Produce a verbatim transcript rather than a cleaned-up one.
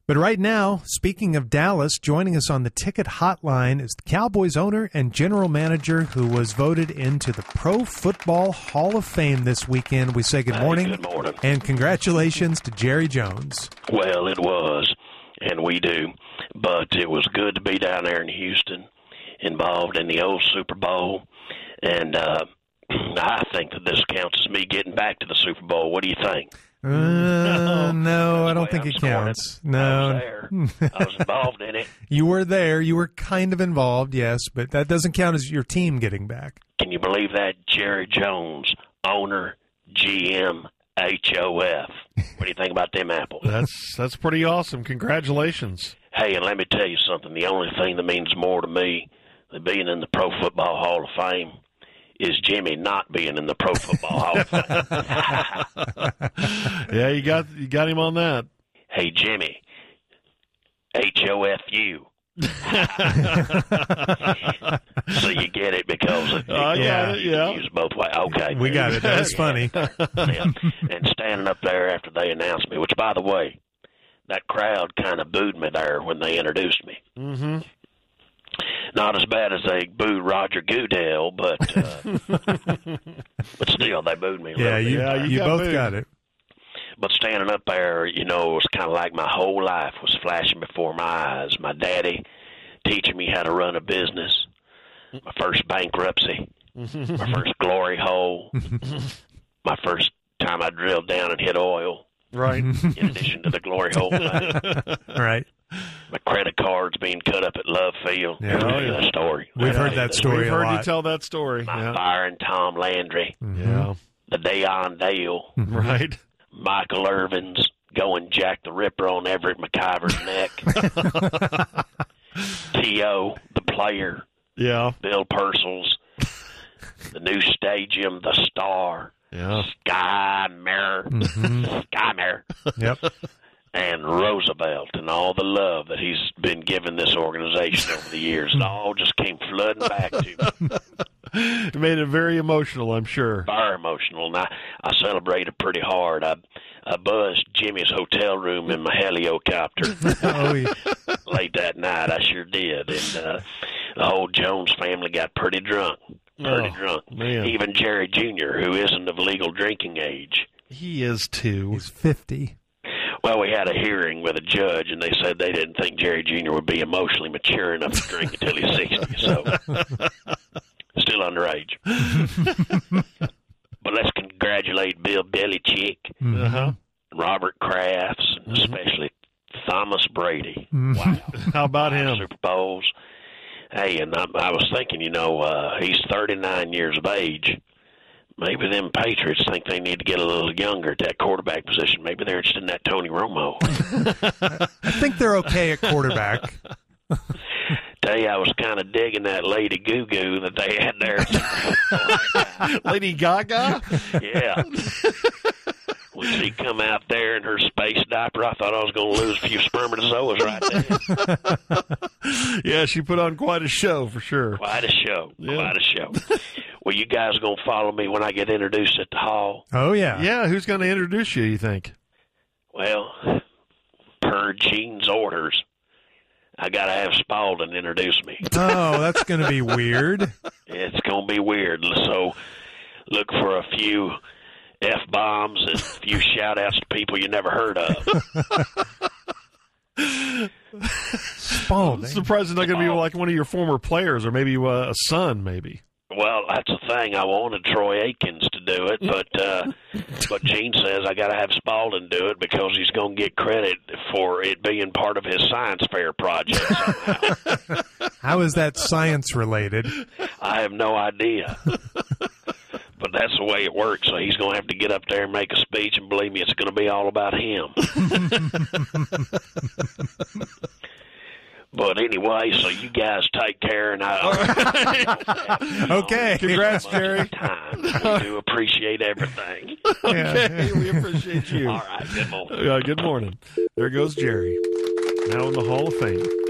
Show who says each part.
Speaker 1: But right now, speaking of Dallas, joining us on the ticket hotline is the Cowboys owner and general manager who was voted into the Pro Football Hall of Fame this weekend. We say good morning,
Speaker 2: hey, good morning.
Speaker 1: And congratulations to Jerry Jones.
Speaker 2: Well, it was, and we do, but it was good to be down there in Houston, involved in the old Super Bowl, and uh, I think that this counts as me getting back to the Super Bowl. What do you think?
Speaker 1: Uh, no, no I don't think
Speaker 2: I'm
Speaker 1: it counts. It. No,
Speaker 2: I was there. I was involved in it.
Speaker 1: You were there. You were kind of involved, yes, but that doesn't count as your team getting back.
Speaker 2: Can you believe that? Jerry Jones, owner, G M, H O F. What do you think about them apples?
Speaker 3: That's that's pretty awesome. Congratulations.
Speaker 2: Hey, and let me tell you something. The only thing that means more to me than being in the Pro Football Hall of Fame is Jimmy not being in the Pro Football Hall of Fame.
Speaker 3: Yeah, you got you got him on that.
Speaker 2: Hey, Jimmy, H O F U. So you get it because it,
Speaker 3: I
Speaker 2: you,
Speaker 3: got
Speaker 2: know,
Speaker 3: it,
Speaker 2: you
Speaker 3: yeah.
Speaker 2: can use both ways. Okay,
Speaker 1: We got it. That's funny.
Speaker 2: Yeah. And standing up there after they announced me, which, by the way, that crowd kind of booed me there when they introduced me.
Speaker 3: Mm-hmm.
Speaker 2: Not as bad as they booed Roger Goodell, but uh, but still, they booed me a
Speaker 1: Yeah,
Speaker 2: little
Speaker 1: you,
Speaker 2: bit.
Speaker 3: Yeah, you
Speaker 1: you
Speaker 3: got
Speaker 1: both
Speaker 3: booed.
Speaker 1: got it.
Speaker 2: But standing up there, you know, it was kind of like my whole life was flashing before my eyes. My daddy teaching me how to run a business, my first bankruptcy, my first glory hole, my first time I drilled down and hit oil,
Speaker 3: Right.
Speaker 2: in addition to the glory hole thing.
Speaker 1: Right.
Speaker 2: My credit cards being cut up at Love Field.
Speaker 1: Yeah.
Speaker 2: Never
Speaker 3: Oh,
Speaker 2: knew
Speaker 3: yeah.
Speaker 2: that story.
Speaker 1: We've
Speaker 2: Never
Speaker 1: heard
Speaker 2: knew
Speaker 1: that story
Speaker 3: We've
Speaker 1: a
Speaker 3: heard
Speaker 1: lot.
Speaker 3: you tell that story.
Speaker 2: My
Speaker 3: Yeah.
Speaker 2: firing Tom Landry,
Speaker 3: Yeah.
Speaker 2: the Deion Dale,
Speaker 3: Right.
Speaker 2: Michael Irvin's going Jack the Ripper on Everett McIver's neck. T O, the player,
Speaker 3: Yeah.
Speaker 2: Bill Purcell's, the new stadium, the Star,
Speaker 3: Yeah.
Speaker 2: Sky Mirror, Sky Mirror,
Speaker 1: Yep.
Speaker 2: and Roosevelt, and all the love that he's been giving this organization over the years. It all just came flooding back to me.
Speaker 3: It made it very emotional, I'm sure.
Speaker 2: Very emotional, and I, I celebrated pretty hard. I, I buzzed Jimmy's hotel room in my helicopter
Speaker 1: Oh, yeah.
Speaker 2: late that night. I sure did, and uh, the whole Jones family got pretty drunk, pretty
Speaker 3: Oh,
Speaker 2: drunk.
Speaker 3: man.
Speaker 2: Even Jerry Junior, who isn't of legal drinking age.
Speaker 3: He is too.
Speaker 1: He's fifty.
Speaker 2: Well, we had a hearing with a judge, and they said they didn't think Jerry Junior would be emotionally mature enough to drink until he's sixty, so still underage. But let's congratulate Bill Belichick,
Speaker 3: Uh-huh.
Speaker 2: Robert Kraft, and especially Thomas Brady.
Speaker 1: Wow.
Speaker 3: How about
Speaker 2: Five
Speaker 3: him?
Speaker 2: Super Bowls. Hey, and I, I was thinking, you know, uh, he's thirty-nine years of age. Maybe them Patriots think they need to get a little younger at that quarterback position. Maybe they're interested in that Tony Romo.
Speaker 1: I think they're okay at quarterback.
Speaker 2: Tell you, I was kind of digging that Lady Goo Goo that they had there.
Speaker 3: Lady Gaga?
Speaker 2: Yeah. When she come out there in her space diaper, I thought I was going to lose a few spermatozoas right there.
Speaker 3: Yeah, she put on quite a show for sure.
Speaker 2: Quite a show.
Speaker 3: Yeah.
Speaker 2: Quite a show. Well, you guys going to follow me when I get introduced at the hall?
Speaker 1: Oh, yeah.
Speaker 3: Yeah, who's going to introduce you, you think?
Speaker 2: Well, per Gene's orders, I got to have Spalding introduce me.
Speaker 1: Oh, that's going to be weird.
Speaker 2: It's going to be weird. So look for a few F-bombs and a few shout-outs to people you never heard of.
Speaker 1: Spalding.
Speaker 3: Surprised it's not going to be like one of your former players or maybe uh, a son, maybe.
Speaker 2: Well, that's the thing. I wanted Troy Aikens to do it, but uh, but Gene says I got to have Spalding do it because he's going to get credit for it being part of his science fair project somehow.
Speaker 1: How is that science related?
Speaker 2: I have no idea. But that's the way it works. So he's going to have to get up there and make a speech, and believe me, it's going to be all about him. But anyway, so you guys take care, and I.
Speaker 1: Okay.
Speaker 3: Congrats, Jerry.
Speaker 2: Time. We do appreciate everything.
Speaker 3: Okay, we appreciate you.
Speaker 2: All right. Good morning.
Speaker 3: Uh, good morning. There goes Jerry, now in the Hall of Fame.